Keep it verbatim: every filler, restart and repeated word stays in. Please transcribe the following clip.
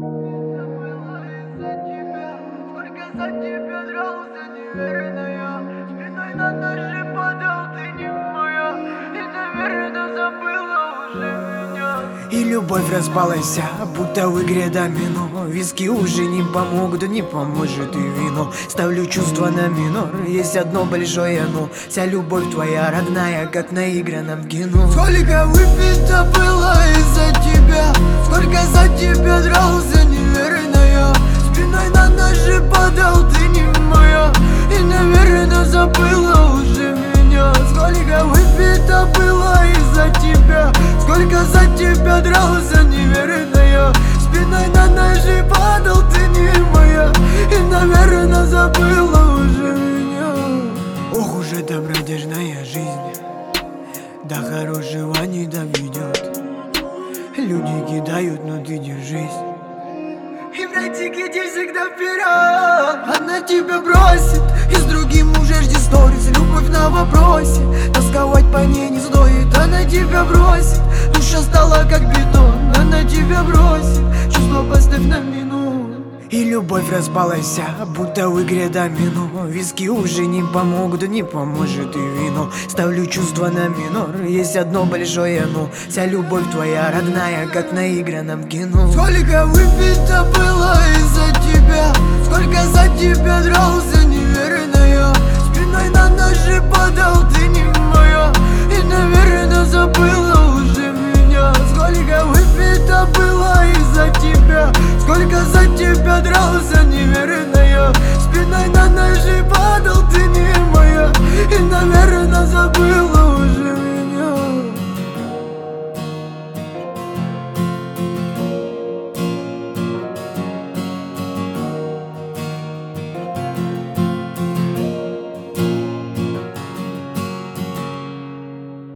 Сколько за тебя дрался, неверная. Спиной на ножи падал, ты не моя. И, наверное, забыла уже меня. И любовь распалась, будто в игре домино. Виски уже не помогут, не поможет и вино. Ставлю чувства на минор, есть одно большое но. Вся любовь твоя родная, как на наигранном кино. Сколько выпито было из-за тебя, сколько за тебя дрался, неверная. Спиной на ножи падал, ты не моя. И, наверное, забыла уже меня. Сколько выпито было из-за тебя, сколько за тебя дрался, неверная. Спиной на ножи падал, ты не моя. И, наверное, забыла уже меня. Ох уж эта бродяжная жизнь, до хорошего не доведет. Люди кидают, но ты держись. И братик, иди всегда вперед. Она тебя бросит, и с другим уже жди сторис. Любовь на вопросе, тосковать по ней не стоит. Она тебя бросит, душа стала как бетон. Она тебя бросит, чувство поставь на минуту. И любовь распалась, будто в игре домино. Виски уже не помогут, не поможет и вино. Ставлю чувства на минор, есть одно большое но. Вся любовь твоя родная, как на наигранном кино. Сколько выпито было из-за тебя, сколько за тебя дрался, неверная. Спиной на ножи падал, ты не моя. И, наверное, забыла уже меня. Сколько выпито было из-за тебя, сколько за тебя дрался, неверная. Спиной на ножи падал, ты не моя. И, наверное, забыла уже меня.